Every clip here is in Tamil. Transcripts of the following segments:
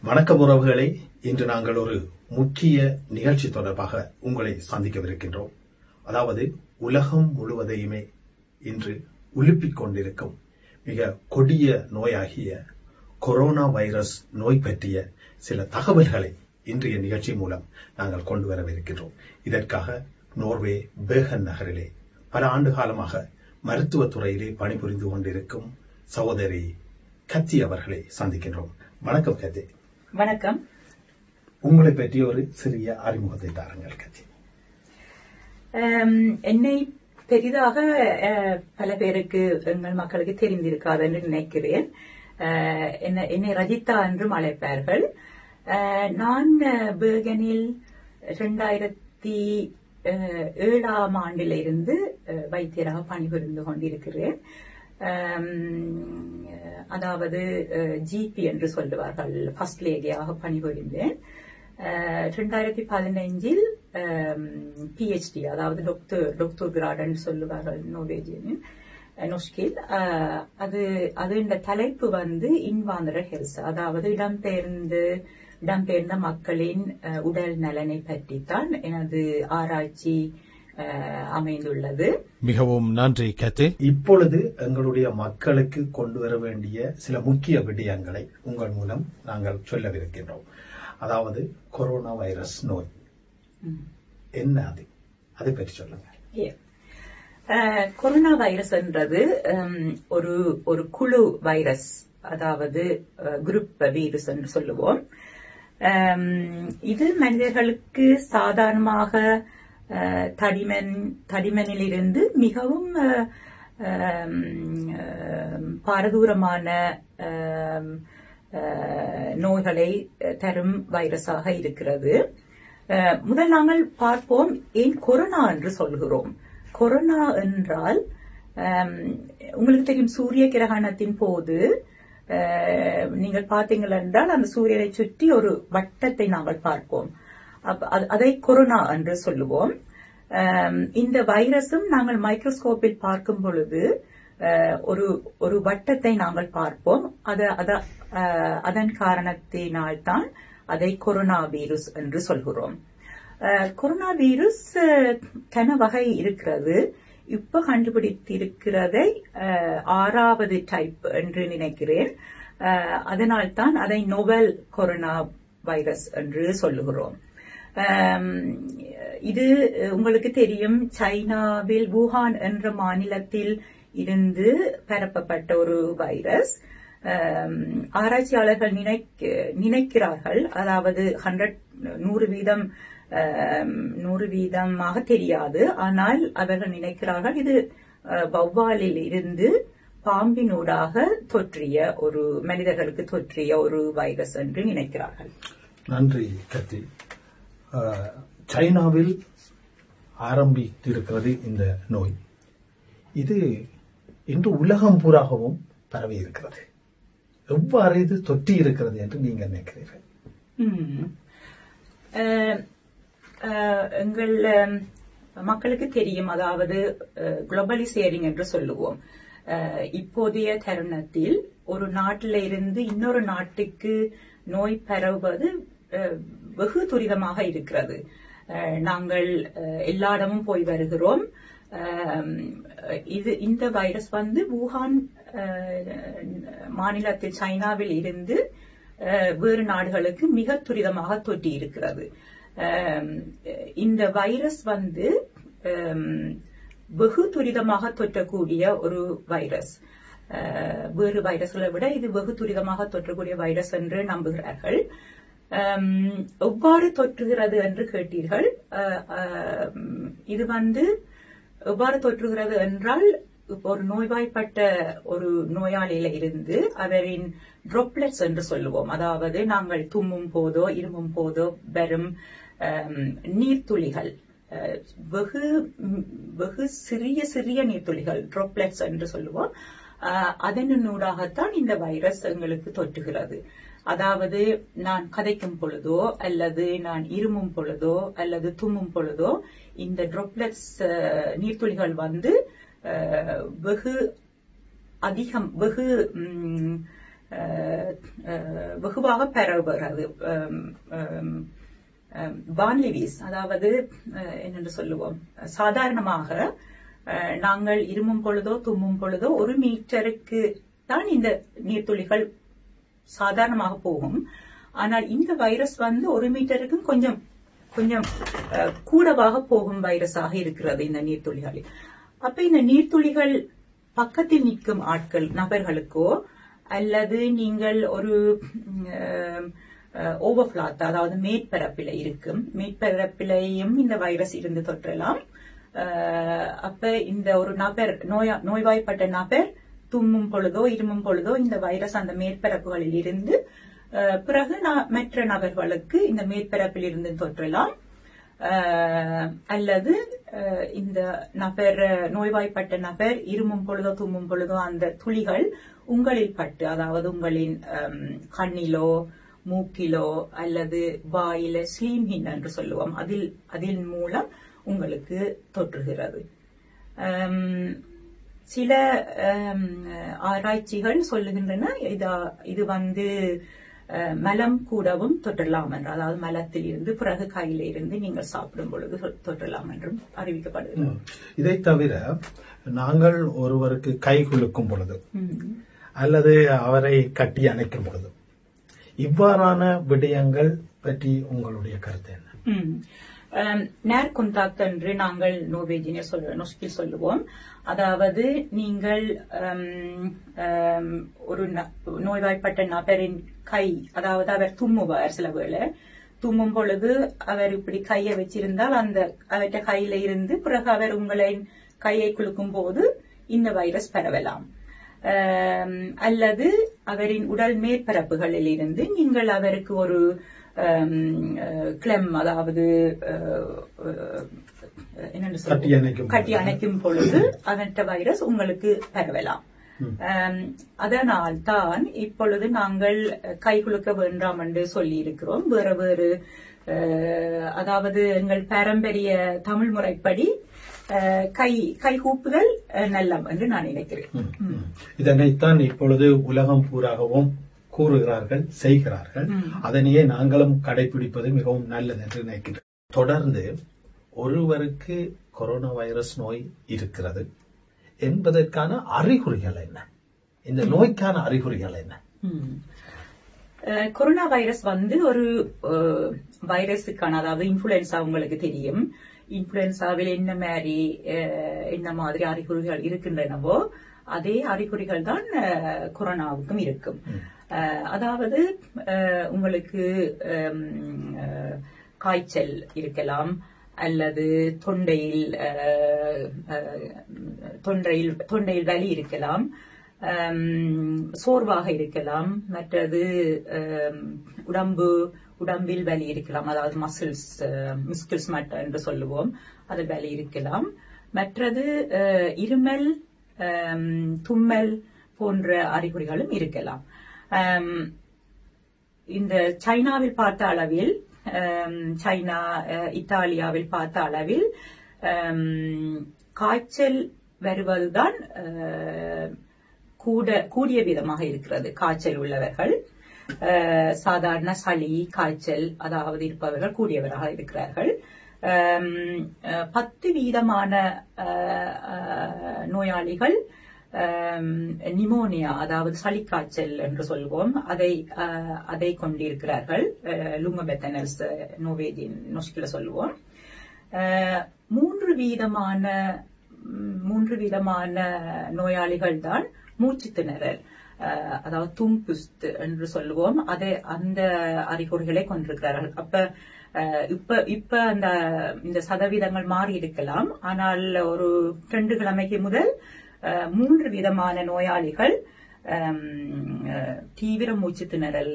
வணக்கம் உறவுகளே, இன்று நாங்கள் ஒரு முக்கிய நிகழ்ச்சி தொடர்பாக உங்களை சந்திக்கவிருக்கின்றோம். அதாவது உலகம் முழுவதையுமே இன்று உலுப்பிக் கொண்டிருக்கும் மிக கொடிய நோயாகிய கொரோனா வைரஸ் நோய் பற்றிய சில தகவல்களை இன்றைய நிகழ்ச்சி மூலம் நாங்கள் கொண்டு வரவிருக்கின்றோம். இதற்காக நோர்வே பேகன் நகரிலே பல ஆண்டு காலமாக மருத்துவத்துறையிலே பணிபுரிந்து கொண்டிருக்கும் சகோதரி கத்தி அவர்களை சந்திக்கின்றோம். வணக்கம் கத்தி. வணக்கம். உங்களை பற்றி ஒரு சிறிய அறிமுகத்தை தாருங்கள் கத்தி. என்னை பெரிதாக பல பேருக்கு, எங்கள் மக்களுக்கு தெரிந்திருக்காது என்று நினைக்கிறேன். என்னை ரஜிதா என்றும் அழைப்பார்கள். நான் பேகனில் 2007ஆம் ஆண்டிலிருந்து வைத்தியராக பணிபுரிந்து கொண்டிருக்கிறேன். அதாவது ஜிபி என்று சொல்லுவார்கள், ஃபர்ஸ்ட் லேடியாக பணிபுரிந்தேன். 2015இல் PhD, அதாவது டாக்டர் கிராடன் சொல்லுவார்கள் நோர்வேஜியனின் நொஷ்கில். அது இந்த தலைப்பு வந்து இன்வாந்தர ஹெல்த், அதாவது இடம்பெயர்ந்த மக்களின் உடல் நலனை பற்றித்தான் எனது ஆராய்ச்சி அமைந்துள்ளது. மிகவும் நன்றி கத்தி. இப்பொழுது எங்களுடைய மக்களுக்கு கொண்டு வர வேண்டிய சில முக்கிய விடயங்களை உங்கள் மூலம் நாங்கள் சொல்லவிருக்கின்றோம். அதாவது கொரோனா வைரஸ் நோய் என்ன, அதை பற்றி சொல்லுங்க. கொரோனா வைரஸ் என்றது ஒரு குழு வைரஸ், அதாவது குரூப் வீரஸ் என்று சொல்லுவோம். இது மனிதர்களுக்கு சாதாரணமாக தடிமனிலிருந்து மிகவும் பாரதூரமான நோய்களை தரும் வைரஸாக இருக்கிறது. முதல் நாங்கள் பார்ப்போம், ஏன் கொரோனா என்று சொல்கிறோம். கொரோனா என்றால், உங்களுக்கு தெரியும், சூரிய கிரகணத்தின் போது நீங்கள் பார்த்தீங்கள் என்றால் அந்த சூரியனை சுற்றி ஒரு வட்டத்தை நாங்கள் பார்ப்போம். அதை கொரோனா என்று சொல்லுவோம். இந்த வைரஸும் நாங்கள் மைக்ரோஸ்கோப்பில் பார்க்கும் பொழுது ஒரு வட்டத்தை நாங்கள் பார்ப்போம். அதன் காரணத்தினால்தான் அதை கொரோனா வைரஸ் என்று சொல்கிறோம். கொரோனா வைரஸ் கன வகை இருக்கிறது. இப்ப கண்டுபிடித்திருக்கிறதை 6வது டைப் என்று நினைக்கிறேன். அதனால்தான் அதை நோவல் கொரோனா வைரஸ் என்று சொல்லுகிறோம். இது உங்களுக்கு தெரியும், சைனாவில் வூஹான் என்ற மாநிலத்தில் இருந்து பரப்பப்பட்ட ஒரு வைரஸ். ஆராய்ச்சியாளர்கள் நினைக்கிறார்கள், அதாவது 100% தெரியாது, ஆனால் அவர்கள் நினைக்கிறார்கள் இது வௌவாலில் இருந்து பாம்பினூடாக தொற்றிய ஒரு மனிதர்களுக்கு தொற்றிய ஒரு வைரஸ் என்று நினைக்கிறார்கள். நன்றி கத்தி. சைனாவில் ஆரம்பித்திருக்கிறது இந்த நோய். இது இன்று உலகம் பூராகவும் பரவி இருக்கிறது. எவ்வாறு இது தொற்றி இருக்கிறது என்று நீங்க நினைக்கிறீர்கள்? எங்கள் மக்களுக்கு தெரியும், அதாவது குளோபலைசேஷன் என்று சொல்லுவோம். இப்போதைய தருணத்தில் ஒரு நாட்டில இருந்து இன்னொரு நாட்டுக்கு நோய் பரவுவது வெகு துரிதமாக இருக்கிறது. நாங்கள் எல்லா இடமும் போய் வருகிறோம். இந்த வைரஸ் வந்து வூஹான் மாநிலத்தில் சைனாவில் இருந்து வேறு நாடுகளுக்கு மிக துரிதமாக தொற்றி இருக்கிறது. இந்த வைரஸ் வந்து வெகு துரிதமாக தொற்றக்கூடிய ஒரு வைரஸ். வேறு வைரஸ்களை விட இது வெகு துரிதமாக தொற்றக்கூடிய வைரஸ் என்று நம்புகிறார்கள். எவ்வாறு தொற்றுகிறது என்று கேட்டீர்கள். இது வந்து எவ்வாறு தொற்றுகிறது என்றால், ஒரு நோய்வாய்ப்பட்ட ஒரு நோயாளியில இருந்து அவரின் டிராப்லெட்ஸ் என்று சொல்லுவோம். அதாவது நாங்கள் தும்மும் போதோ இருமும் போதோ வரும் நீர்த்துளிகள், வெகு சிறிய நீர்த்துளிகள், டிராப்லெட்ஸ் என்று சொல்லுவோம். அதனூடாகத்தான் இந்த வைரஸ் எங்களுக்கு தொற்றுகிறது. அதாவது நான் கதைக்கும் பொழுதோ அல்லது நான் இருமும் பொழுதோ அல்லது தும்மும் பொழுதோ இந்த டிராப்லெட்ஸ் நீர்த்துளிகள் வந்து வெகு வெகுவாக பரவுகிறது. வான்லிவிஸ், அதாவது என்னென்று சொல்லுவோம், சாதாரணமாக நாங்கள் இருமும் பொழுதோ தும்மும் பொழுதோ 1 மீட்டருக்கு தான் இந்த நீர்த்துளிகள் சாதாரணமாக போகும். ஆனால் இந்த வைரஸ் வந்து 1 மீட்டருக்கும் கொஞ்சம் கொஞ்சம் கூடவாக போகும் வைரஸாக இருக்கிறது இந்த நீர்த்துளிகள். அப்ப இந்த நீர்த்துளிகள் பக்கத்தில் நிற்கும் நபர்களுக்கோ அல்லது நீங்கள் ஒரு ஓவர்ஃபிளாத், அதாவது மேற்பரப்பில இருக்கும், மேற்பரப்பிலையும் இந்த வைரஸ் இருந்து தொற்றலாம். அப்ப இந்த ஒரு நபர் நோய்வாய்ப்பட்ட நபர் தும்மும் பொழுதோ இருமும் பொழுதோ இந்த வைரஸ் அந்த மேற்பரப்புகளில் இருந்து பிறகு மற்ற நபர்களுக்கு இந்த மேற்பரப்பில் இருந்து தொற்றலாம். அல்லது இந்த நபர் நோய்வாய்ப்பட்ட நபர் இருமும் பொழுதோ தும்மும் பொழுதோ அந்த துளிகள் உங்களில் பட்டு, அதாவது உங்களின் கண்ணிலோ மூக்கிலோ அல்லது வாயில ஸ்லீம்ஹின் என்று சொல்லுவோம், அதில் மூலம் உங்களுக்கு தொற்றுகிறது. சில ஆராய்ச்சிகள் சொல்லுகின்றன இது வந்து மலம் கூடவும் தொற்றலாம் என்று, அதாவது மலத்தில் இருந்து பிறகு கையில இருந்து நீங்கள் சாப்பிடும் பொழுது தொற்றலாம் என்றும் அறிவிக்கப்படுகிறது. இதை தவிர நாங்கள் ஒருவருக்கு கை குலுக்கும் பொழுது அல்லது அவரை கட்டி அணைக்கும் பொழுது இவ்வாறான விடயங்கள் பற்றி உங்களுடைய கருத்து என்ன? நேர் கொண்டாக்ட் என்று நாங்கள் நோஸ்கில் சொல்லுவோம். அதாவது நீங்கள் ஒரு நோய்வாய்ப்பட்ட நபரின் கை, அதாவது அவர் தும்முவார், சில வேளை தும்மும் பொழுது அவர் இப்படி கையை வச்சிருந்தால் அந்த அவற்றை கையில இருந்து பிறகு அவர் உங்களின் கையை குலுக்கும் போது இந்த வைரஸ் பரவலாம். அல்லது அவரின் உடல் மேற்பரப்புகளில் இருந்து நீங்கள் அவருக்கு ஒரு கிளெம், அதாவது கட்டி அணைக்கும் பொழுது அவற்ற வைரஸ் உங்களுக்கு பரவலாம். அதனால் தான் இப்பொழுது நாங்கள் கை குலுக்க வேண்டாம் என்று சொல்லி இருக்கிறோம். வேறு அதாவது எங்கள் பாரம்பரிய தமிழ் முறைப்படி கை கூப்புதல் நல்லம் என்று நான் நினைக்கிறேன். இதனைத்தான் இப்பொழுது உலகம் பூராகவும் கூறுகிறார்கள், செய்கிறார்கள். அதனையே நாங்களும் கடைபிடிப்பது மிகவும் நல்லது என்று நினைக்கிறேன். தொடர்ந்து ஒருவருக்கு கொரோனா வைரஸ் நோய் இருக்கிறது என்பதற்கான அறிகுறிகள் என்ன? இந்த நோய்க்கான அறிகுறிகள் என்ன? கொரோனா வைரஸ் வந்து ஒரு வைரஸுக்கான, அதாவது இன்ஃபுளுன்சா உங்களுக்கு தெரியும். இன்ஃபுளுன்சாவில் என்ன மாதிரி அறிகுறிகள் இருக்கின்றனவோ அதே அறிகுறிகள் தான் கொரோனாவுக்கும் இருக்கும். அதாவது உங்களுக்கு காய்ச்சல் இருக்கலாம், அல்லது தொண்டையில் வலி இருக்கலாம், சோர்வாக இருக்கலாம், மற்றது உடம்பில் வலி இருக்கலாம், அதாவது மஸ்கிள்ஸ் மட்ட என்று சொல்லுவோம், அது வலி இருக்கலாம். மற்றது இருமல், தும்மல் போன்ற அறிகுறிகளும் இருக்கலாம். இந்த சைனாவில் பார்த்த அளவில், சைனா இத்தாலியாவில் பார்த்த அளவில் காய்ச்சல் வருவதுதான் கூடிய விதமாக இருக்கிறது. காய்ச்சல் உள்ளவர்கள், சாதாரண சளி காய்ச்சல் அதாவது இருப்பவர்கள் கூடியவராக இருக்கிறார்கள். 10% நோயாளிகள் நிமோனியா, அதாவது சளிக்காய்ச்சல் என்று சொல்வோம், அதை கொண்டிருக்கிறார்கள். லுங்கபெத்தனல்ஸ் நோஸ்கில சொல்லுவோம். 3% நோயாளிகள் தான் மூச்சு திணறல், அதாவது தும்புஸ்த் என்று சொல்லுவோம், அந்த அறிகுறிகளை கொண்டிருக்கிறார்கள். இப்ப இந்த சதவீதங்கள் மாறி இருக்கலாம். ஆனால் ஒரு 2 கிழமைக்கு முதல் 3% நோயாளிகள் தீவிர மூச்சு திணறல்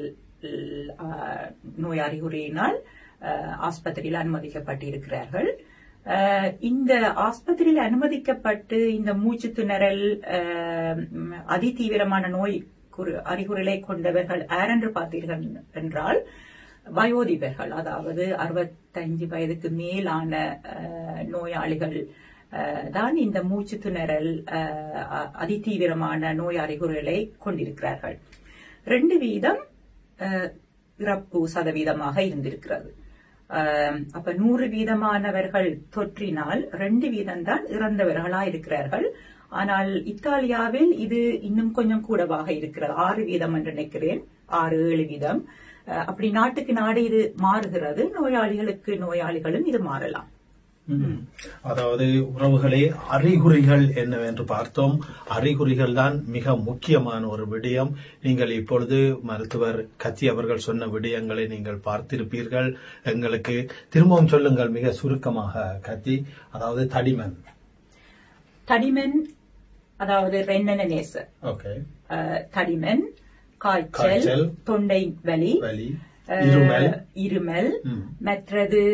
நோய் அறிகுறியினால் ஆஸ்பத்திரியில் அனுமதிக்கப்பட்டிருக்கிறார்கள். இந்த ஆஸ்பத்திரியில் அனுமதிக்கப்பட்டு இந்த மூச்சு திணறல் அதிதீவிரமான நோய் அறிகுறிகளை கொண்டவர்கள் யாரென்று பார்த்தீர்கள் என்றால் வயோதிபர்கள், அதாவது 65 வயதுக்கு மேலான நோயாளிகள் தான் இந்த மூச்சு திணறல் அதிதீவிரமான நோய் அறிகுறிகளை கொண்டிருக்கிறார்கள். 2 வீதம் இறப்பு சதவீதமாக இருந்திருக்கிறது. அப்ப 100 வீதமானவர்கள் தொற்றினால் 2 வீதம் தான் இறந்தவர்களா இருக்கிறார்கள். ஆனால் இத்தாலியாவில் இது இன்னும் கொஞ்சம் கூடவாக இருக்கிறது. 6 வீதம் என்று நினைக்கிறேன், 6-7 வீதம். அப்படி நாட்டுக்கு நாடு இது மாறுகிறது. நோயாளிகளும் இது மாறலாம். அதாவது உறவுகளே, அறிகுறிகள் என்னவென்று பார்த்தோம். அறிகுறிகள் தான் மிக முக்கியமான ஒரு விடயம். நீங்கள் இப்பொழுது மருத்துவர் கத்தி அவர்கள் சொன்ன விடயங்களை நீங்கள் பார்த்திருப்பீர்கள். எங்களுக்கு திரும்பவும் சொல்லுங்கள் மிக சுருக்கமாக கத்தி. அதாவது தடிமன் அதாவது ரென்னனேசர், தடிமன், காய்ச்சல், தொண்டை வலி, இருமல், மற்றது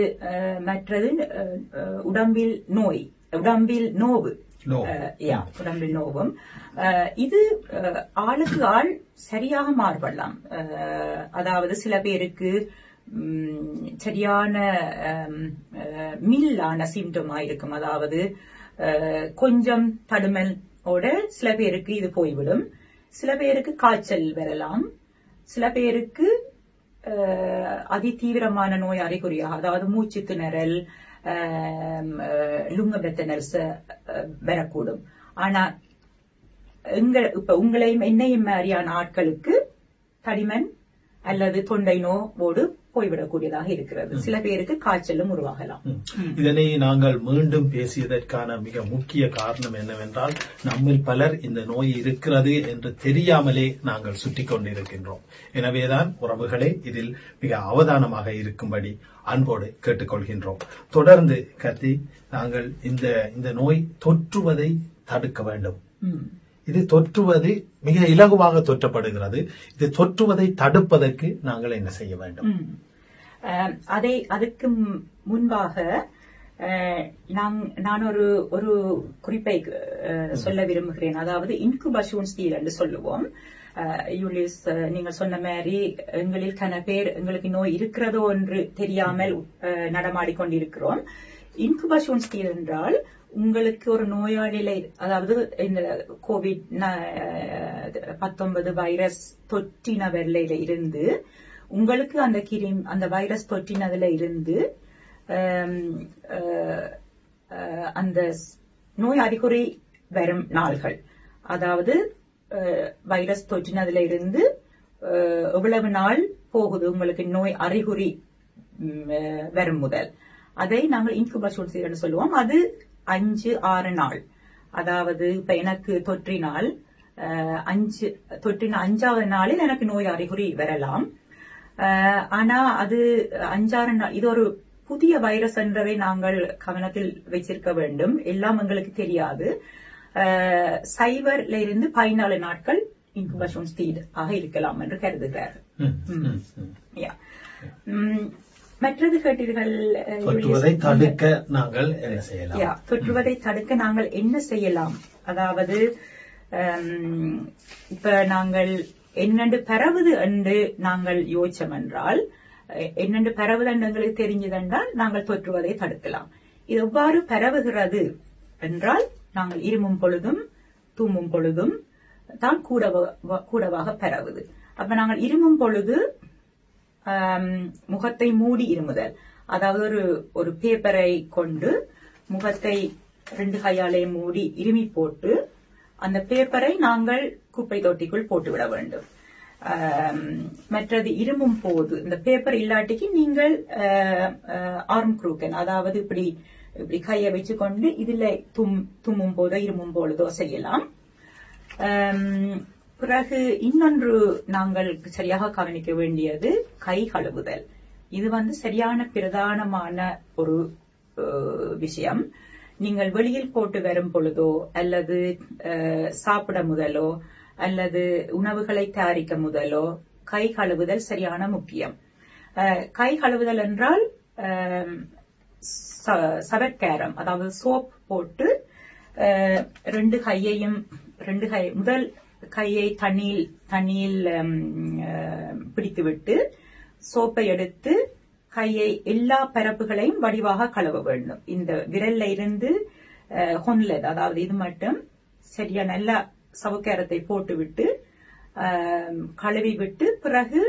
உடம்பில் நோவு, உடம்பில் நோவும். இது ஆளுக்கு ஆள் சரியாக மாறுபடலாம். அதாவது சில பேருக்கு சரியான மில்லான சிம்டமா இருக்கும். அதாவது கொஞ்சம் தடுமலோட சில பேருக்கு இது போய்விடும். சில பேருக்கு காய்ச்சல் வரலாம். சில பேருக்கு அதிதீவிரமான நோய் அறிகுறியாக, அதாவது மூச்சு திணறல், லுங்கபெத்தனர்ஸ் வரக்கூடும். ஆனா இப்ப உங்களையும் என்னையும் மாதிரியான ஆட்களுக்கு தடிமன் அல்லது தொண்டை நோவோடு போய்விடக்கூடியதாக இருக்கிறது. சில பேருக்கு காய்ச்சலும் உருவாகலாம். இதனை நாங்கள் மீண்டும் பேசியதற்கான மிக முக்கிய காரணம் என்னவென்றால், நம்மில் பலர் இந்த நோய் இருக்கிறது என்று தெரியாமலே நாங்கள் சுட்டிக் கொண்டிருக்கின்றோம். எனவேதான் உறவுகளே, இதில் மிக அவதானமாக இருக்கும்படி அன்போடு கேட்டுக்கொள்கின்றோம். தொடர்ந்து கத்தி, நாங்கள் இந்த நோய் தொற்றுவதை தடுக்க வேண்டும். இது தொற்றுவது மிக இலகுவாக தொற்றப்படுகிறது. இது தொற்றுவதை தடுப்பதற்கு நாங்கள் என்ன செய்ய வேண்டும்? அதுக்கு முன்பாக நான் ஒரு குறிப்பை சொல்ல விரும்புகிறேன். அதாவது இன்குபேஷன் ஸ்டேஜ் என்று சொல்லுவோம். யூலிஸ், நீங்கள் சொன்ன மாதிரி எங்களில் கன பேர் எங்களுக்கு நோய் இருக்கிறதோ என்று தெரியாமல் நடமாடிக்கொண்டிருக்கிறோம். இன்குபேஷன் ஸ்டேஜ் என்றால் உங்களுக்கு ஒரு நோயாளியில, அதாவது இந்த COVID-19 வைரஸ் தொற்றினவர்ல இருந்து உங்களுக்கு அந்த வைரஸ் தொற்றினதுல இருந்து அந்த நோய் அறிகுறி வரும் நாள்கள், அதாவது வைரஸ் தொற்றினதுல இருந்து எவ்வளவு நாள் போகுது உங்களுக்கு நோய் அறிகுறி வரும் முதல், அதை நாங்கள் இன்குபேஷன் பீரியட் சொல்லுவோம். அது 5-6 நாள். அதாவது இப்ப எனக்கு தொற்றின 5வது நாளில் எனக்கு நோய் அறிகுறி வரலாம். ஆனா அது 5-6 நாள். இது ஒரு புதிய வைரஸ் என்றதை நாங்கள் கவனத்தில் வச்சிருக்க வேண்டும். எல்லாம் எங்களுக்கு தெரியாது. 0ல இருந்து 14 நாட்கள் இன்குபேஷன் ஸ்டேஜ் ஆக இருக்கலாம் என்று கருதுகிறார். மற்றது கேட்டீர்கள், தொற்றுவதை தடுக்க நாங்கள் என்ன செய்யலாம்? தொற்றுவதை தடுக்க நாங்கள் என்ன செய்யலாம்? அதாவது இப்ப நாங்கள் என்னென்று பரவுது என்று நாங்கள் யோசிச்சோம் என்றால், என்னென்று பரவுது என்று எங்களுக்கு தெரிஞ்சதென்றால் நாங்கள் தொற்றுவதை தடுக்கலாம். இது எவ்வாறு பரவுகிறது என்றால், நாங்கள் இருமும் பொழுதும் தும்மும் பொழுதும் தான் கூடவாக பரவுது. அப்ப நாங்கள் இருமும் பொழுது முகத்தை மூடி இருமுதல், அதாவது ஒரு பேப்பரை கொண்டு முகத்தை 2 கையாலே மூடி இருமி போட்டு அந்த பேப்பரை நாங்கள் குப்பை தொட்டிக்குள் போட்டுவிட வேண்டும். மற்றது இருமும் போது இந்த பேப்பர் இல்லாட்டிக்கு நீங்கள் ஆர்ம் க்ரூக்கன், அதாவது இப்படி கையை வச்சுக்கொண்டு இதுல தும்மும் போதோ இருமும் பொழுதோ செய்யலாம். பிறகு இன்னொன்று நாங்கள் சரியாக கவனிக்க வேண்டியது கை கழுவுதல். இது சரியான பிரதானமான ஒரு விஷயம். நீங்கள் வெளியில் போட்டு வரும் பொழுதோ அல்லது சாப்பிட முதலோ அல்லது உணவுகளை தயாரிக்க முதலோ கை கழுவுதல் சரியான முக்கியம். கை கழுவுதல் என்றால் சவற்காரம், அதாவது சோப் போட்டு 2 கையையும் முதல் கையை தண்ணியில் பிடித்துவிட்டு சோப்பை எடுத்து கையை எல்லா பரப்புகளையும் வடிவாக கழுவ வேண்டும். இந்த விரல்ல இருந்து ஹொன்லெட், அதாவது இது மட்டும் சரியா நல்ல சவுக்காரத்தை போட்டுவிட்டு கழுவி விட்டு பிறகு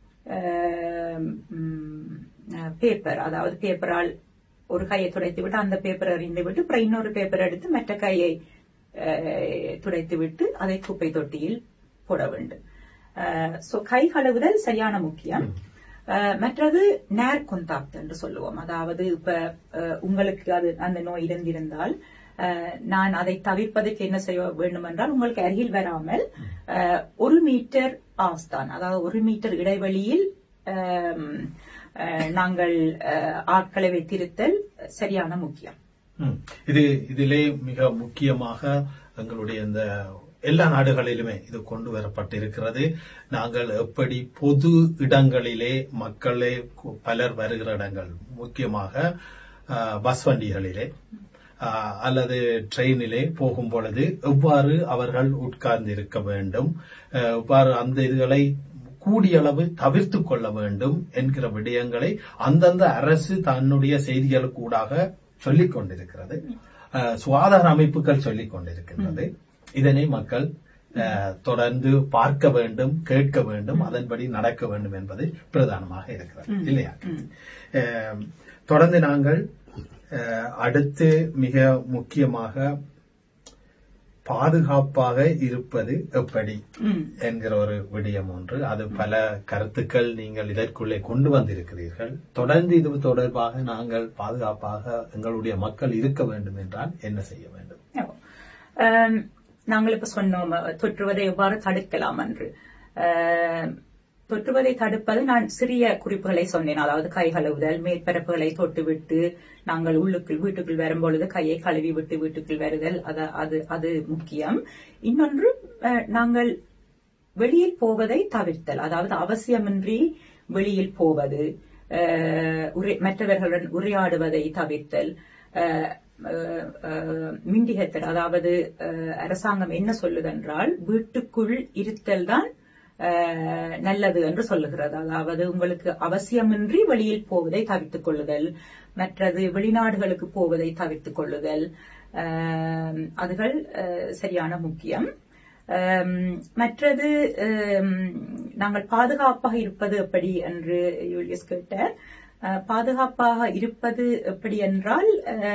பேப்பர், அதாவது பேப்பரால் ஒரு கையை துடைத்து விட்டு அந்த பேப்பர் அறிந்து விட்டு அப்புறம் இன்னொரு பேப்பர் எடுத்து மற்ற கையை துடைத்து விட்டு அதை குப்பை தொட்டியில் போட வேண்டும். கை கழுவுதல் சரியான முக்கியம். மற்றது நேர் கொந்தாக்ட் என்று சொல்லுவோம். அதாவது இப்ப உங்களுக்கு அது அந்த நோய் இருந்திருந்தால் நான் அதை தவிர்ப்பதற்கு என்ன செய்ய வேண்டும் என்றால், உங்களுக்கு அருகில் வராமல் 1 மீட்டர் ஆஸ்தான், அதாவது 1 மீட்டர் இடைவெளியில் நாங்கள் ஆட்களை வைத்திருத்தல் சரியான முக்கியம். இதிலே மிக முக்கியமாக எங்களுடைய இந்த எல்லா நாடுகளிலுமே இது கொண்டு வரப்பட்டிருக்கிறது. நாங்கள் எப்படி பொது இடங்களிலே மக்களே பலர் வருகிற இடங்கள், முக்கியமாக பஸ் வண்டிகளிலே அல்லது ட்ரெயினிலே போகும் பொழுது எவ்வாறு அவர்கள் உட்கார்ந்து இருக்க வேண்டும், எவ்வாறு அந்த இதுகளை கூடிய அளவு தவிர்த்து கொள்ள வேண்டும் என்கிற விடயங்களை அந்தந்த அரசு தன்னுடைய செய்திகளுக்கு ஊடாக சொல்லிக் கொண்டிருக்கிறது. சுகாதார அமைப்புகள் சொல்லிக் கொண்டிருக்கின்றது. இதனை மக்கள் தொடர்ந்து பார்க்க வேண்டும், கேட்க வேண்டும், அதன்படி நடக்க வேண்டும் என்பது பிரதானமாக இருக்கிறது இல்லையா? தொடர்ந்து நாங்கள் அடுத்து மிக முக்கியமாக பாதுகாப்பாக இருப்பது எப்படி என்கிற ஒரு விடயம் ஒன்று. அது பல கருத்துக்கள் நீங்கள் இதற்குள்ளே கொண்டு வந்திருக்கிறீர்கள். தொடர்ந்து இது தொடர்பாக நாங்கள் பாதுகாப்பாக எங்களுடைய மக்கள் இருக்க வேண்டும் என்றால் என்ன செய்ய வேண்டும்? நாங்கள் இப்ப சொன்னோம் தொற்றுவதை எவ்வாறு தடுக்கலாம் என்று. தொற்றுவதை தடுப்பது நான் சிறிய குறிப்புகளை சொன்னேன். அதாவது கை கழுவுதல், மேற்பரப்புகளை தொட்டுவிட்டு நாங்கள் வீட்டுக்குள் வரும்பொழுது கையை கழுவி விட்டு வீட்டுக்குள் வருதல், அது முக்கியம். இன்னொன்று, நாங்கள் வெளியில் போவதை தவிர்த்தல், அதாவது அவசியமின்றி வெளியில் போவது, மற்றவர்களுடன் உரையாடுவதை தவிர்த்தல், மிண்டிகத்தல், அதாவது அரசாங்கம் என்ன சொல்லுதென்றால் வீட்டுக்குள் இருத்தல் தான் நல்லது என்று சொல்லுகிறது. அதாவது உங்களுக்கு அவசியமின்றி வெளியில் போவதை தவிர்த்துக் கொள்ளுதல், மற்றது வெளிநாடுகளுக்கு போவதை தவிர்த்துக் கொள்ளுதல், அதுகள் சரியான முக்கியம். மற்றது நாங்கள் பாதுகாப்பாக இருப்பது எப்படி என்று யூலியஸ் கேட்டார். பாதுகாப்பாக இருப்பது எப்படி என்றால்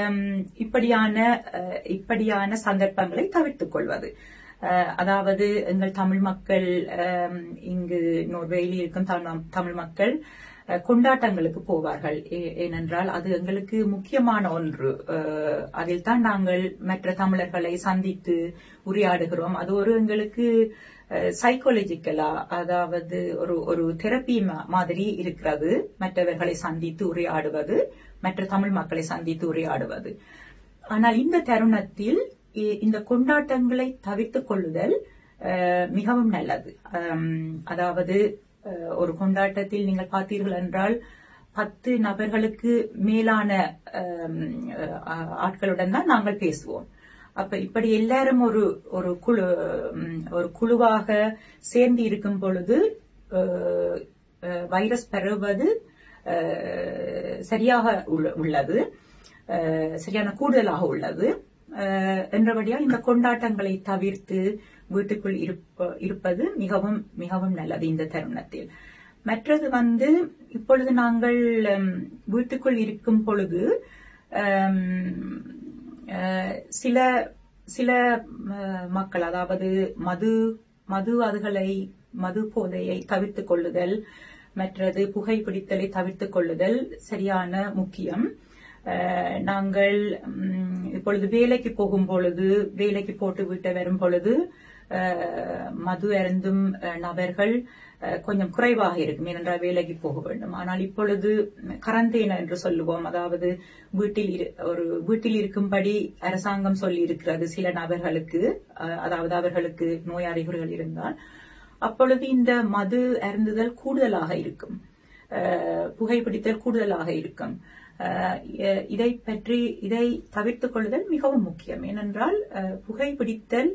இப்படியான சந்தர்ப்பங்களை தவிர்த்துக் கொள்வது. அதாவது எங்கள் தமிழ் மக்கள், இங்கு நோர்வேயில் இருக்கும் தமிழ் மக்கள் கொண்டாட்டங்களுக்கு போவார்கள். ஏனென்றால் அது எங்களுக்கு முக்கியமான ஒன்று. அதில் தான் நாங்கள் மற்ற தமிழர்களை சந்தித்து உரையாடுகிறோம். அது ஒரு எங்களுக்கு சைக்காலஜிக்கலா, அதாவது ஒரு தெரப்பி மாதிரி இருக்கிறது. மற்றவர்களை சந்தித்து உரையாடுவது, மற்ற தமிழ் மக்களை சந்தித்து உரையாடுவது. ஆனால் இந்த தருணத்தில் இந்த கொண்டாட்டங்களை தவிர்த்துக் கொள்ளுதல் மிகவும் நல்லது. அதாவது ஒரு கொண்டாட்டத்தில் நீங்கள் பார்த்தீர்கள் என்றால் 10 நபர்களுக்கு மேலான ஆட்களுடன் தான் நாங்கள் பேசுவோம். அப்ப இப்படி எல்லாரும் ஒரு குழுவாக சேர்ந்து இருக்கும் பொழுது வைரஸ் பரவுவது சரியாக உள்ளது, சரியான கூடுதலாக உள்ளது என்றபடியா இந்த கொண்டாட்டங்களை தவிர்த்து வீட்டுக்குள் இருப்பது மிகவும் மிகவும் நல்லது இந்த தருணத்தில். மற்றது இப்பொழுது நாங்கள் வீட்டுக்குள் இருக்கும் பொழுது சில மக்கள், அதாவது மது போதையை தவிர்த்துக் கொள்ளுதல், மற்றது புகைப்பிடித்தலை தவிர்த்துக் கொள்ளுதல் சரியான முக்கியம். நாங்கள் இப்பொழுது வேலைக்கு போகும் பொழுது, வேலைக்கு போட்டு விட்டு வரும் பொழுது மது அருந்தும் நபர்கள் கொஞ்சம் குறைவாக இருக்கும், ஏனென்றால் வேலைக்கு போக வேண்டும். ஆனால் இப்பொழுது கரந்தேன என்று சொல்லுவோம், அதாவது வீட்டில் இருக்கும்படி அரசாங்கம் சொல்லி இருக்கிறது சில நபர்களுக்கு, அதாவது அவர்களுக்கு நோய் அறிகுறிகள் இருந்தால். அப்பொழுது இந்த மது அருந்துதல் கூடுதலாக இருக்கும், புகைப்பிடித்தல் கூடுதலாக இருக்கும். இதை தவிர்த்துக் கொள்ளுதல் மிகவும் முக்கியம். ஏனென்றால் புகைப்பிடித்தல்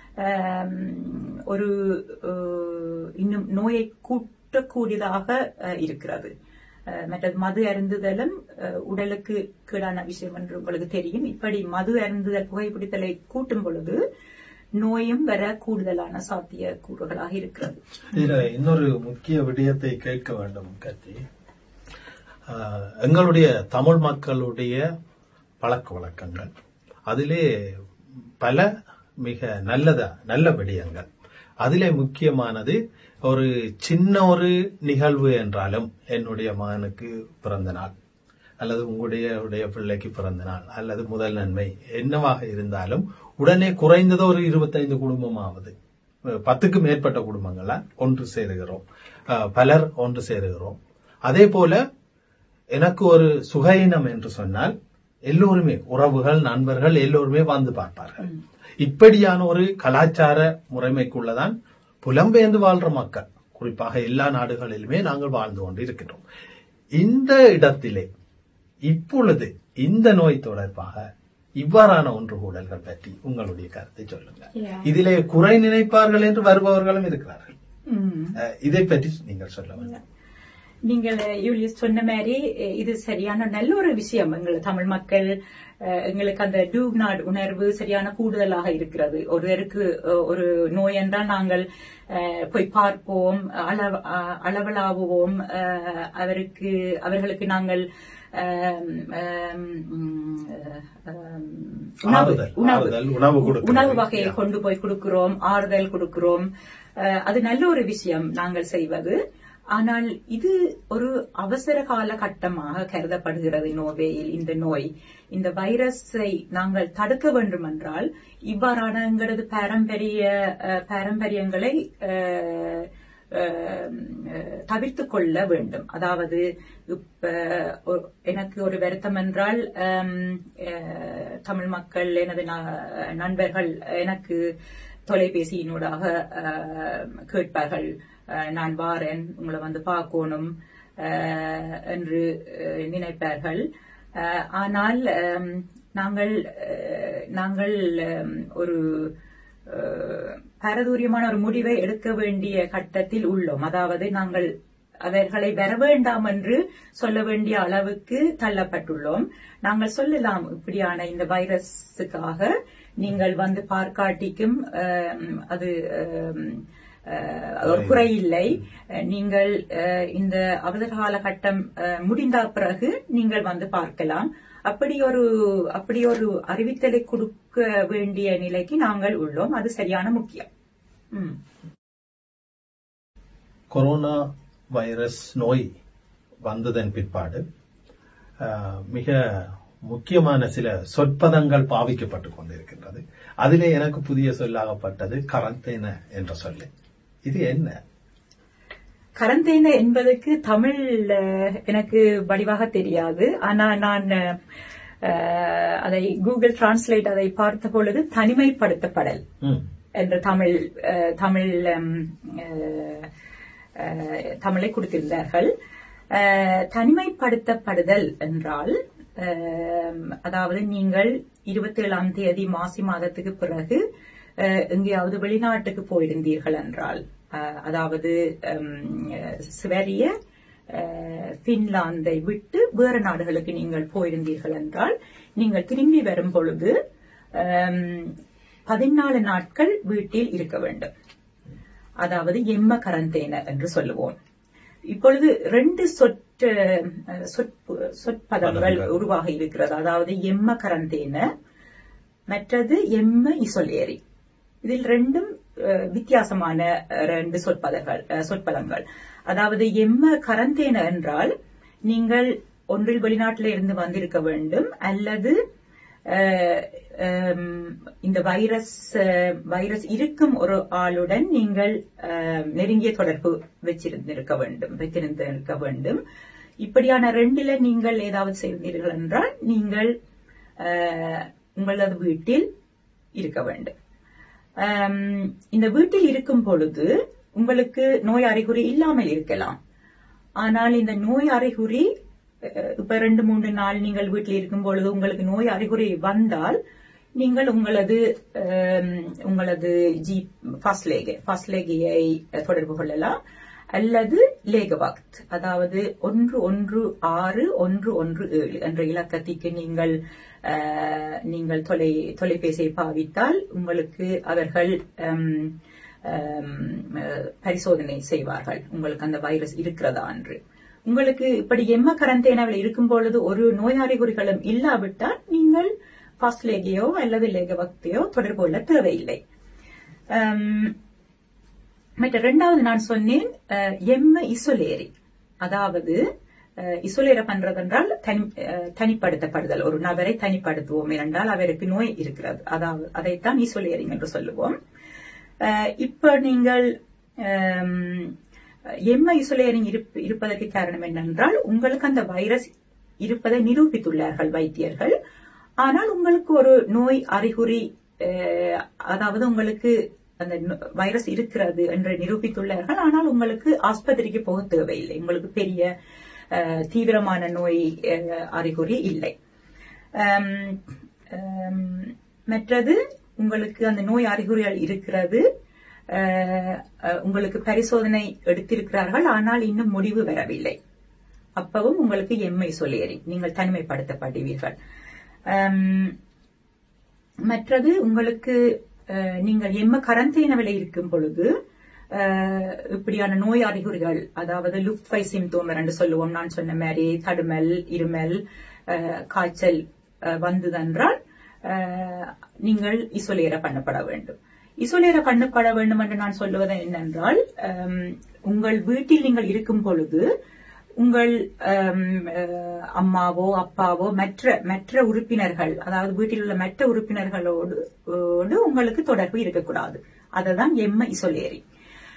இன்னும் நோயை கூட்டக்கூடியதாக இருக்கிறது. மற்றது மது அருந்துதலும் உடலுக்கு கீழான விஷயம் என்று உங்களுக்கு தெரியும். இப்படி மது அருந்துதல் புகைப்பிடித்தலை கூட்டும் பொழுது நோயும் வர கூடுதலான சாத்திய கூறுகளாக இருக்கிறது. இதுல இன்னொரு முக்கிய விடயத்தை கேட்க வேண்டும் கத்தி. எங்களுடைய தமிழ் மக்களுடைய பழக்க வழக்கங்கள் அதிலே பல மிக நல்ல விடயங்கள். அதிலே முக்கியமானது ஒரு சின்ன ஒரு நிகழ்வு என்றாலும், என்னுடைய மகனுக்கு பிறந்த நாள் அல்லது உங்களுடைய பிள்ளைக்கு பிறந்த நாள் அல்லது முதல் நன்மை என்னவாக இருந்தாலும் உடனே குறைந்ததோ ஒரு 25 குடும்பமாவது, 10க்கு மேற்பட்ட குடும்பங்கள ஒன்று சேருகிறோம், பலர் ஒன்று சேருகிறோம். அதே போல எனக்கு ஒரு சுகையினம் என்று சொன்னால் எல்லோருமே, உறவுகள் நண்பர்கள் எல்லோருமே வந்து பார்ப்பார்கள். இப்படியான ஒரு கலாச்சார முறைமைக்குள்ளதான் புலம்பெயர்ந்து வாழ்ற மக்கள், குறிப்பாக எல்லா நாடுகளிலுமே நாங்கள் வாழ்ந்து கொண்டு இருக்கின்றோம். இந்த இடத்திலே இப்பொழுது இந்த நோய் தொடர்பாக இவ்வாறான ஒன்றுகூடல்கள் பற்றி உங்களுடைய கருத்தை சொல்லுங்க. இதிலே குறை நினைப்பார்கள் என்று வருபவர்களும் இருக்கிறார்கள். இதை பற்றி நீங்கள் சொல்ல வேண்டும். நீங்கள் யூலியஸ் சொன்ன மாதிரி இது சரியான நல்ல ஒரு விஷயம். எங்கள் தமிழ் மக்கள் எங்களுக்கு அந்த டூக்நாட் உணர்வு சரியான கூடுதலாக இருக்கிறது. ஒருவருக்கு ஒரு நோய் என்றால் நாங்கள் போய் பார்ப்போம், அளவலாவுவோம், அவர்களுக்கு நாங்கள் உணவு வகையை கொண்டு போய் கொடுக்கிறோம், ஆறுதல் கொடுக்கிறோம். அது நல்ல ஒரு விஷயம் நாங்கள் செய்வது. ஆனால் இது ஒரு அவசர கால கட்டமாக கருதப்படுகிறது. நோவேயில் இந்த வைரஸை நாங்கள் தடுக்க வேண்டும் என்றால் இவ்வாறான எங்களது பாரம்பரியங்களை தவிர்த்து கொள்ள வேண்டும். அதாவது இப்ப எனக்கு ஒரு வருத்தம் என்றால் தமிழ் மக்கள், எனது நண்பர்கள் எனக்கு தொலைபேசியினூடாக கேட்பார்கள், நான் வாரேன், உங்களை வந்து பார்க்கணும் என்று நினைப்பார்கள். ஆனால் நாங்கள் ஒரு பாரதூரியமான ஒரு முடிவை எடுக்க வேண்டிய கட்டத்தில் உள்ளோம். அதாவது நாங்கள் அவர்களை வர வேண்டாம் என்று சொல்ல வேண்டிய அளவுக்கு தள்ளப்பட்டுள்ளோம். நாங்கள் சொல்லலாம், இப்படியான இந்த வைரஸுக்காக நீங்கள் வந்து பார்க்காட்டிக்கும் அது ஒரு குறையில்லை. நீங்கள் இந்த அவசர காலகட்டம் முடிந்த பிறகு நீங்கள் வந்து பார்க்கலாம். அப்படி ஒரு அறிவித்தலை கொடுக்க வேண்டிய நிலைக்கு நாங்கள் உள்ளோம். அது சரியான முக்கியம். கொரோனா வைரஸ் நோய் வந்ததன் பிற்பாடு மிக முக்கியமான சில சொற்பதங்கள் பாவிக்கப்பட்டுக் கொண்டிருக்கின்றது. அதிலே எனக்கு புதிய சொல்லாகப்பட்டது கரந்தேன என்ற சொல்லு. இது என்ன? கரந்தேன என்பதற்கு தமிழ் எனக்கு வடிவாக தெரியாது. ஆனா நான் அதை கூகுள் டிரான்ஸ்லேட் அதை பார்த்த பொழுது தனிமைப்படுத்தப்படல் என்ற தமிழை கொடுத்திருந்தார்கள். தனிமைப்படுத்தப்படுதல் என்றால் அதாவது நீங்கள் 27ஆம் தேதி மாசி மாதத்துக்கு பிறகு எங்கேயாவது வெளிநாட்டுக்கு போயிருந்தீர்கள் என்றால், அதாவது ஸ்வீரிய பின்லாந்தை விட்டு வேறு நாடுகளுக்கு நீங்கள் போயிருந்தீர்கள் என்றால், நீங்கள் திரும்பி வரும் பொழுது 14 நாட்கள் வீட்டில் இருக்க வேண்டும். அதாவது எம்ம கரந்தேன என்று சொல்லுவோம். இப்பொழுது 2 சொற்பதங்கள் உருவாக இருக்கிறது. அதாவது எம்ம கரந்தேன, மற்றது எம்ம இசோலேரி. இதில் 2ம் வித்தியாசமான 2 சொற்பதங்கள். அதாவது எம்ம கரந்தேன என்றால் நீங்கள் ஒன்றில் வெளிநாட்டில இருந்து வந்திருக்க வேண்டும், அல்லது இந்த வைரஸ் இருக்கும் ஒரு ஆளுடன் நீங்கள் நெருங்கிய தொடர்பு வைத்திருந்திருக்க வேண்டும். இப்படியான 2ல நீங்கள் ஏதாவது செய்தீர்கள் என்றால் நீங்கள் உங்களது வீட்டில் இருக்க வேண்டும். இந்த வீட்டில் இருக்கும் பொழுது உங்களுக்கு நோய் அறிகுறி இல்லாமல் இருக்கலாம். ஆனால் இந்த நோய் அறிகுறி இப்ப 2-3 நாள் நீங்கள் வீட்டில் இருக்கும் பொழுது உங்களுக்கு நோய் அறிகுறி வந்தால் நீங்கள் உங்களது ஃபர்ஸ்ட் லேகியை தொடர்பு கொள்ளலாம். அல்லது லேகவாக்த், அதாவது 116117 என்ற இலக்கத்திற்கு நீங்கள் தொலைபேசியை பாவித்தால் உங்களுக்கு அவர்கள் பரிசோதனை செய்வார்கள், உங்களுக்கு அந்த வைரஸ் இருக்கிறதா என்று. உங்களுக்கு இப்படி எம்ம கரண்டேனாவில் இருக்கும் பொழுது ஒரு நோய் அறிகுறிகளும் இல்லாவிட்டால் நீங்கள் ஃபாஸ்ட் லேகையோ அல்லது லேகவாக்தையோ தொடர்பு கொள்ள தேவையில்லை. மற்ற இரண்டாவது நான் சொன்னேன் எம்ம இசோலேரி, அதாவது இசோலேர பண்றது என்றால் தனிப்படுத்தப்படுதல். ஒரு நபரை தனிப்படுத்துவோம் என்றால் அவருக்கு நோய் இருக்கிறது, அதாவது அதைத்தான் இசோலேரிங் என்று சொல்லுவோம். இப்ப நீங்கள் எம்ம இசோலேரிங் இருப்பதற்கு காரணம் என்னென்றால் உங்களுக்கு அந்த வைரஸ் இருப்பதை நிரூபித்துள்ளார்கள் வைத்தியர்கள். ஆனால் உங்களுக்கு ஒரு நோய் அறிகுறி, அதாவது உங்களுக்கு அந்த வைரஸ் இருக்கிறது என்று நிரூபித்துள்ளார்கள். ஆனால் உங்களுக்கு ஆஸ்பத்திரிக்கு போக தேவையில்லை, உங்களுக்கு பெரிய தீவிரமான நோய் அறிகுறி இல்லை. மற்றது உங்களுக்கு அந்த நோய் அறிகுறிகள் இருக்கிறது, உங்களுக்கு பரிசோதனை எடுத்திருக்கிறார்கள், ஆனால் இன்னும் முடிவு வரவில்லை. அப்பவும் உங்களுக்கு எம்ஐ இசோலேரிங், நீங்கள் தனிமைப்படுத்தப்படுவீர்கள். மற்றது உங்களுக்கு நீங்கள் எம்ம கரண்டேனாவில் இருக்கும் பொழுது இப்படியான நோய் அறிகுறிகள், அதாவது லுஃப்ட்வை சிம்டோம் என்று சொல்லுவோம், நான் சொன்ன மாதிரி தடுமல், இருமல், காய்ச்சல் வந்ததென்றால் நீங்கள் இசோலேர பண்ணப்பட வேண்டும். இசோலேர பண்ணப்பட வேண்டும் என்று நான் சொல்லுவது என்னென்றால், உங்கள் வீட்டில் நீங்கள் இருக்கும் பொழுது உங்கள் அம்மாவோ அப்பாவோ மற்ற உறுப்பினர்கள், அதாவது வீட்டில் உள்ள மற்ற உறுப்பினர்களோடு உங்களுக்கு தொடர்பு இருக்கக்கூடாது. அதுதான் எம்ம இசோலேரிங்.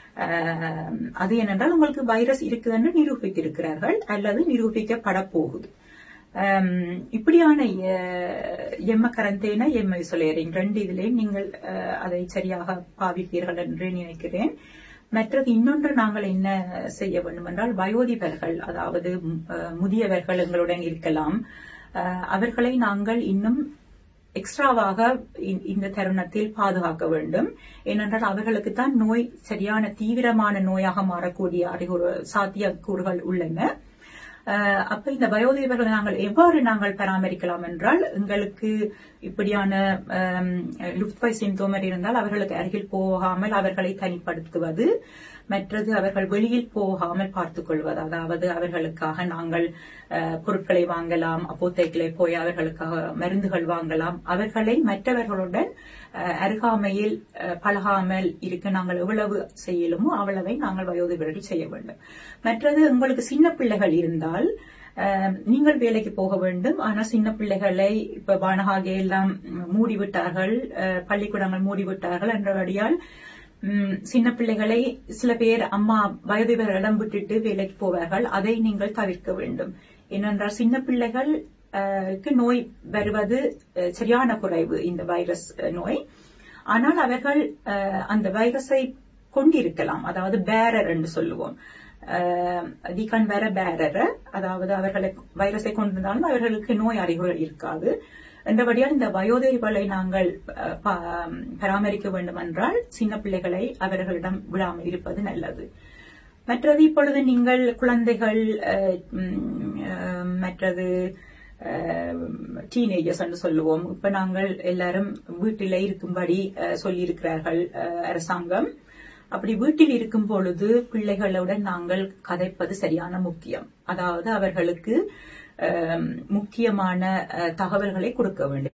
அது என்னென்றால் உங்களுக்கு வைரஸ் இருக்குது என்று நிரூபித்திருக்கிறார்கள் அல்லது நிரூபிக்கப்பட போகுது. இப்படியான எம்ம கரண்டேனா எம்ம இசோலேரிங் ரெண்டு இதிலேயும் நீங்கள் அதை சரியாக பாவிப்பீர்கள் என்று நினைக்கிறேன். மற்றது இன்னொன்று நாங்கள் என்ன செய்ய வேண்டும் என்றால், வயோதிபர்கள், அதாவது முதியவர்கள் எங்களுடன் இருக்கலாம், அவர்களை நாங்கள் இன்னும் எக்ஸ்ட்ராவாக இந்த தருணத்தில் பாதுகாக்க வேண்டும். ஏனென்றால் அவர்களுக்கு தான் நோய் சரியான தீவிரமான நோயாக மாறக்கூடிய சாத்தியக்கூறுகள் உள்ளன. அப்ப இந்த வயோதிபர்களை நாங்கள் எவ்வாறு பராமரிக்கலாம் என்றால், எங்களுக்கு இப்படியான லுஃப்ட்வை சிம்டோம் இருந்தால் அவர்களுக்கு அருகில் போகாமல் அவர்களை தனிப்படுத்துவது, மற்றது அவர்கள் வெளியில் போகாமல் பார்த்துக் கொள்வது, அதாவது அவர்களுக்காக நாங்கள் பொருட்களை வாங்கலாம், அப்போதைகளை போய் அவர்களுக்காக மருந்துகள் வாங்கலாம், அவர்களை மற்றவர்களுடன் அருகாமையில் பழகாமல் இருக்க நாங்கள் எவ்வளவு செய்யலுமோ அவ்வளவை நாங்கள் வயோதிபர்கள் செய்ய வேண்டும். மற்றது உங்களுக்கு சின்ன பிள்ளைகள் இருந்தால் நீங்கள் வேலைக்கு போக வேண்டும். ஆனால் சின்ன பிள்ளைகளை இப்ப வானகாக எல்லாம் மூடிவிட்டார்கள், பள்ளிக்கூடங்கள் மூடிவிட்டார்கள் என்றபடியால் சின்ன பிள்ளைகளை சில பேர் அம்மா வயோதிபர்களிடம் விட்டுட்டு வேலைக்கு போவார்கள். அதை நீங்கள் தவிர்க்க வேண்டும். ஏனென்றால் சின்ன பிள்ளைகள் நோய் வருவது சரியான குறைவு, இந்த வைரஸ் நோய். ஆனால் அவர்கள் அந்த வைரஸை கொண்டிருக்கலாம், அதாவது பேரர் என்று சொல்லுவோம். அதாவது அவர்களை வைரஸை கொண்டிருந்தாலும் அவர்களுக்கு நோய் அறிகுறிகள் இருக்காது. என்றபடியால் இந்த வயோதிபர்களை நாங்கள் பராமரிக்க வேண்டும் என்றால் சின்ன பிள்ளைகளை அவர்களிடம் விடாமல் இருப்பது நல்லது. மற்றது இப்பொழுது நீங்கள் குழந்தைகள், மற்றது டீனேஜர்ஸ் என்று சொல்லுவோம். இப்ப நாங்கள் எல்லாரும் வீட்டிலே இருக்கும்படி சொல்லியிருக்கிறார்கள் அரசாங்கம். அப்படி வீட்டில் இருக்கும் பொழுது பிள்ளைகளுடன் நாங்கள் கதைப்பது சரியான முக்கியம். அதாவது அவர்களுக்கு முக்கியமான தகவல்களை கொடுக்க வேண்டும்.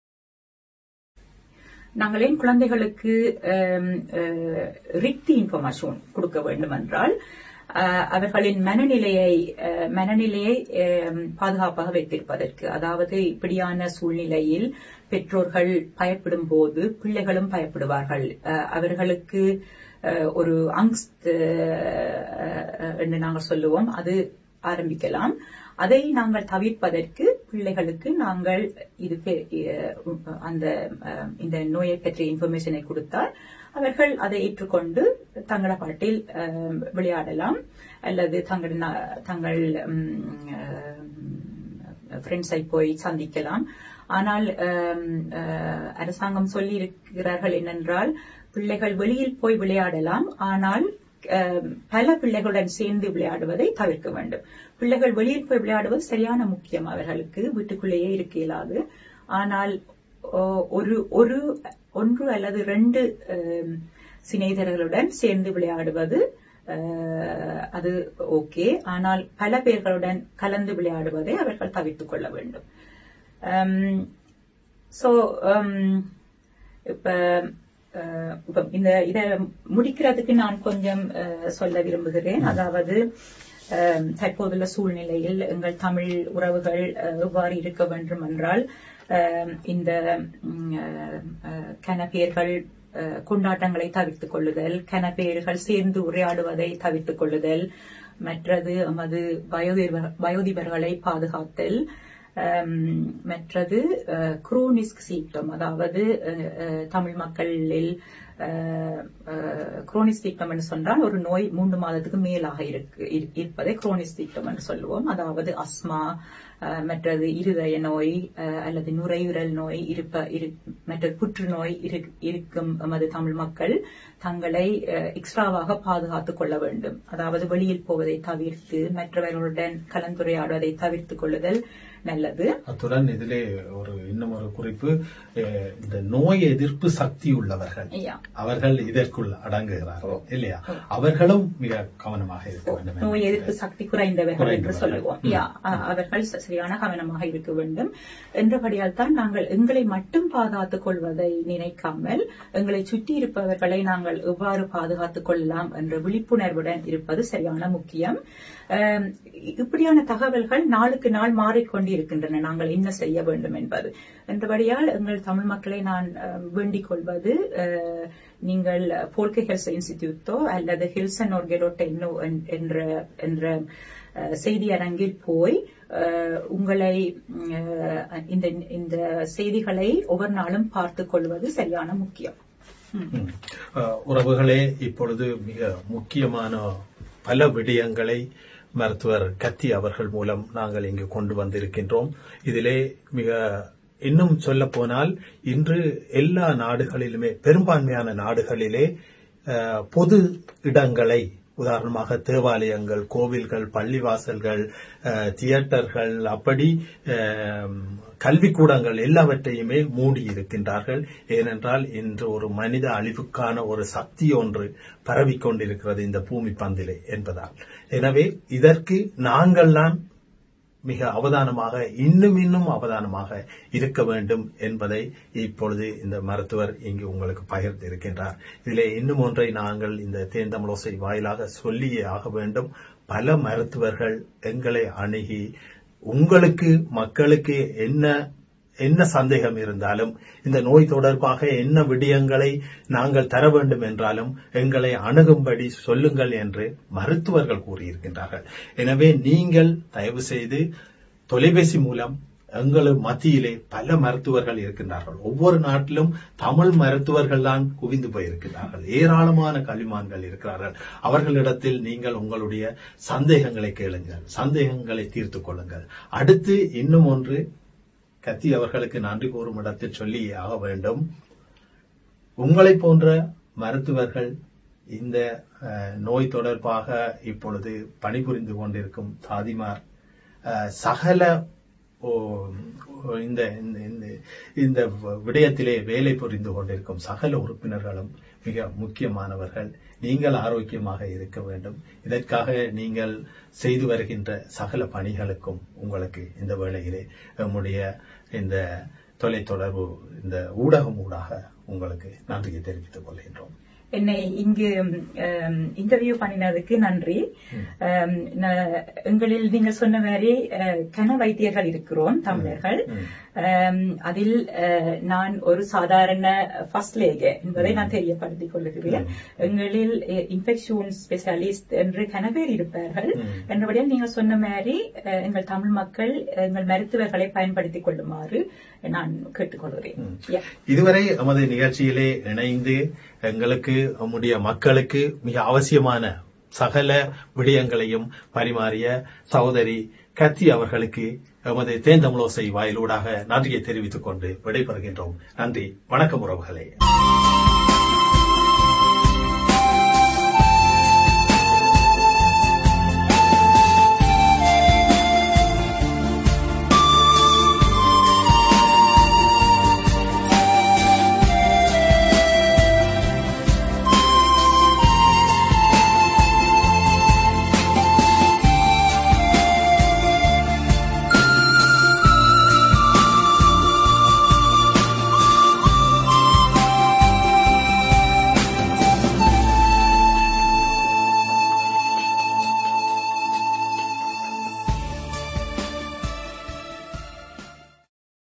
நாங்கள் ஏன் குழந்தைகளுக்கு ரிக்தி இன்ஃபர்மேஷன் கொடுக்க வேண்டும் என்றால், அவர்களின் மனநிலையை பாதுகாப்பாக வைத்திருப்பதற்கு. அதாவது இப்படியான சூழ்நிலையில் பெற்றோர்கள் பயப்படும் போது பிள்ளைகளும் பயப்படுவார்கள். அவர்களுக்கு ஒரு அங்ஸ்ட் என்று நாங்கள் சொல்லுவோம், அது ஆரம்பிக்கலாம். அதை நாங்கள் தவிர்ப்பதற்கு பிள்ளைகளுக்கு நாங்கள் இந்த நோயை பற்றிய இன்ஃபர்மேஷனை கொடுத்தால் அவர்கள் அதை ஏற்றுக்கொண்டு தங்கள பாட்டில் விளையாடலாம் அல்லது தங்கள் ஃப்ரெண்ட்ஸை போய் சந்திக்கலாம். ஆனால் அரசாங்கம் சொல்லி இருக்கிறார்கள் என்னென்றால், பிள்ளைகள் வெளியில் போய் விளையாடலாம், ஆனால் பல பிள்ளைகளுடன் சேர்ந்து விளையாடுவதை தவிர்க்க வேண்டும். பிள்ளைகள் வெளியில் போய் விளையாடுவது சரியான முக்கியம் அவர்களுக்கு, வீட்டுக்குள்ளேயே இருக்க இயலாது. ஆனால் ஒன்று அல்லது 2 சிநேகிதர்களுடன் சேர்ந்து விளையாடுவது அது ஓகே. ஆனால் பல பேர்களுடன் கலந்து விளையாடுவதை அவர்கள் தவிர்த்துக் கொள்ள வேண்டும். இப்ப இதை முடிக்கிறதுக்கு நான் கொஞ்சம் சொல்ல விரும்புகிறேன். அதாவது தற்போதுள்ள சூழ்நிலையில் எங்கள் தமிழ் உறவுகள் எவ்வாறு இருக்க வேண்டும் என்றால், இந்த கனப்பேர்கள் கொண்டாட்டங்களை தவிர்த்துக் கொள்ளுதல், கனப்பேர்கள் சேர்ந்து உரையாடுவதை தவிர்த்துக் கொள்ளுதல், மற்றது எமது வயோதிபர்களை பாதுகாத்தல், மற்றது குரோனிக் சீப்டம், அதாவது தமிழ் மக்களில் குரோனிக் சீப்டம் என்று சொன்னால் ஒரு நோய் 3 மாதத்துக்கு மேலாக இருப்பதை குரோனிக் சீப்டம் என்று சொல்லுவோம். அதாவது அஸ்மா, மற்றது இருதய நோய் அல்லது நுரையீரல் நோய் மற்ற புற்றுநோய் இருக்கும் எமது தமிழ் மக்கள் தங்களை எக்ஸ்ட்ராவாக பாதுகாத்துக் கொள்ள வேண்டும். அதாவது வெளியில் போவதை தவிர்த்து மற்றவர்களுடன் கலந்துரையாடுவதை தவிர்த்துக் கொள்ளுதல் நல்லது. அத்துடன் இதிலே இன்னும் ஒரு குறிப்பு, இந்த நோய் எதிர்ப்பு சக்தி உள்ளவர்கள் அவர்கள் இதற்குள் அடங்குகிறார்கள் இல்லையா? அவர்களும் மிக கவனமாக இருக்க வேண்டும். நோய் எதிர்ப்பு சக்தி குறைந்தவர்கள் என்று சொல்லுவோம். அவர்கள் சரியான கவனமாக இருக்க வேண்டும். என்றபடியால் தான் நாங்கள் எங்களை மட்டும் பாதுகாத்துக் கொள்வதை நினைக்காமல் எங்களை சுற்றி இருப்பவர்களை நாங்கள் எவ்வாறு பாதுகாத்துக் கொள்ளலாம் என்ற விழிப்புணர்வுடன் இருப்பது சரியான முக்கியம். இப்படியான தகவல்கள் நாளுக்கு நாள் மாறிக்கொண்டிருக்கின்றன. நாங்கள் என்ன செய்ய வேண்டும் என்பது. என்றபடியால் எங்கள் தமிழ் மக்களை நான் வேண்டிக் கொள்வது, நீங்கள் போல்கே ஹெல்த் இன்ஸ்டிடியூட்டோ அல்லது ஹில்சன் ஒர்கெடோ என்ற செய்தி அரங்கில் போய் உங்களை இந்த செய்திகளை ஒவ்வொரு நாளும் பார்த்துக் கொள்வது சரியான முக்கியம். உறவுகளே, இப்பொழுது மிக முக்கியமான பல விடயங்களை மருத்துவர் கத்தி அவர்கள் மூலம் நாங்கள் இங்கு கொண்டு வந்திருக்கின்றோம். இதிலே இன்னும் சொல்ல போனால் இன்று எல்லா நாடுகளிலுமே, பெரும்பான்மையான நாடுகளிலே பொது இடங்களை, உதாரணமாக தேவாலயங்கள், கோவில்கள், பள்ளிவாசல்கள், தியேட்டர்கள், அப்படி கல்விக்கூடங்கள் எல்லாவற்றையுமே மூடி இருக்கின்றார்கள். ஏனென்றால் இன்று ஒரு மனித அழிவுக்கான ஒரு சக்தி ஒன்று பரவிக்கொண்டிருக்கிறது இந்த பூமி பந்திலே என்பதால். எனவே இதற்கு நாங்கள் தான் மிக அவதானமாக, இன்னும் அவதானமாக இருக்க வேண்டும் என்பதை இப்பொழுது இந்த மருத்துவர் இங்கு உங்களுக்கு பகிர்ந்து இருக்கின்றார். இதிலே இன்னும் ஒன்றை நாங்கள் இந்த தேன் தமிழோசை வாயிலாக சொல்லியே ஆக வேண்டும். பல மருத்துவர்கள் எங்களை அணுகி உங்களுக்கு மக்களுக்கு என்ன சந்தேகம் இருந்தாலும், இந்த நோய் தொடர்பாக என்ன விடயங்களை நாங்கள் தர வேண்டும் என்றாலும் எங்களை அணுகும்படி சொல்லுங்கள் என்று மருத்துவர்கள் கூறியிருக்கின்றார்கள். எனவே நீங்கள் தயவு செய்து தொலைபேசி மூலம் எங்கள் மத்தியிலே பல மருத்துவர்கள் இருக்கின்றார்கள். ஒவ்வொரு நாட்டிலும் தமிழ் மருத்துவர்கள் தான் குவிந்து போயிருக்கிறார்கள். ஏராளமான கல்விமான்கள் இருக்கிறார்கள். அவர்களிடத்தில் நீங்கள் உங்களுடைய சந்தேகங்களை கேளுங்கள், சந்தேகங்களை தீர்த்துக் கொள்ளுங்கள். அடுத்து இன்னும் ஒன்று, கத்தி அவர்களுக்கு நன்றி கூறும் இடத்தில் சொல்லி ஆக வேண்டும். உங்களை போன்ற மருத்துவர்கள் இந்த நோய் தொடர்பாக இப்பொழுது பணிபுரிந்து கொண்டிருக்கும் தாதிமார், சகல இந்த விடயத்திலே வேலை புரிந்து கொண்டிருக்கும் சகல உறுப்பினர்களும் மிக முக்கியமானவர்கள். நீங்கள் ஆரோக்கியமாக இருக்க வேண்டும். இதற்காக நீங்கள் செய்து வருகின்ற சகல பணிகளுக்கும் உங்களுக்கு இந்த வேளையிலே நம்முடைய இந்த தொலைத்தொடர்பு இந்த ஊடகம் ஊடாக உங்களுக்கு நன்றியை தெரிவித்துக் கொள்கின்றோம். என்னை இங்கு இன்டர்வியூ பண்ணினதுக்கு நன்றி. எங்களில் நீங்க சொன்ன மாதிரி கன வைத்தியர்கள் இருக்கிறோம் தமிழர்கள். அதில் நான் ஒரு சாதாரண ஃபர்ஸ்ட் லேக் என்பதை நான் தெரியப்படுத்திக் கொள்கிறேன். எங்களில் இன்ஃபெக்ஷன் ஸ்பெஷலிஸ்ட் என்று கன பேர் இருப்பார்கள். என்றபடியால் நீங்க சொன்ன மாதிரி எங்கள் தமிழ் மக்கள் எங்கள் மருத்துவர்களை பயன்படுத்திக் கொள்ளுமாறு நான் கேட்டுக்கொள்கிறேன். இதுவரை நமது நிகழ்ச்சியிலே இணைந்து எங்களுக்கு நம்முடைய மக்களுக்கு மிக அவசியமான சகல விடயங்களையும் பரிமாறிய சகோதரி கத்தி அவர்களுக்கு எமது தேன் தமிழோசை வாயிலூடாக நன்றியை தெரிவித்துக் கொண்டு விடைபெறுகின்றோம். நன்றி, வணக்கம் உறவுகளே.